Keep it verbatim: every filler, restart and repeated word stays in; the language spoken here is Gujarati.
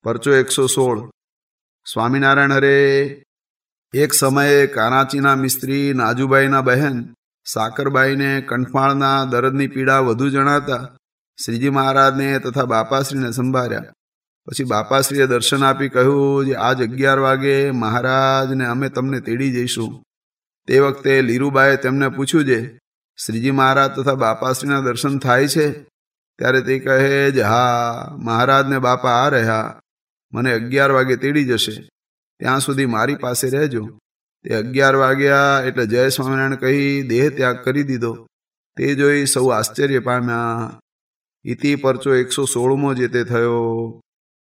પરચો એકસો સોળ. સ્વામિનારાયણ હરે. એક સમયે કાનાચીના મિસ્ત્રી નાજુભાઈના બહેન સાકરબાઈને કંઠમાળના દર્દની પીડા વધુ જણાતા શ્રીજી મહારાજને તથા બાપાશ્રીને સંભાળ્યા. પછી બાપાશ્રીએ દર્શન આપી કહ્યું, જે આજ અગિયાર વાગે મહારાજને અમે તમને તેડી જઈશું. તે વખતે લીરુબાએ તેમને પૂછ્યું, છે શ્રીજી મહારાજ તથા બાપાશ્રીના દર્શન થાય છે? ત્યારે તે કહે જ, હા, મહારાજને બાપા આ રહ્યા, મને અગિયાર વાગે તેડી જશે, ત્યાં સુધી મારી પાસે રહેજો. તે અગિયાર વાગ્યા એટલે જય સ્વામિનારાયણ કહી દેહ ત્યાગ કરી દીધો. તે જોઈ સૌ આશ્ચર્ય પામ્યા. ઇતિ પરચો એકસો સોળમો જે તે થયો.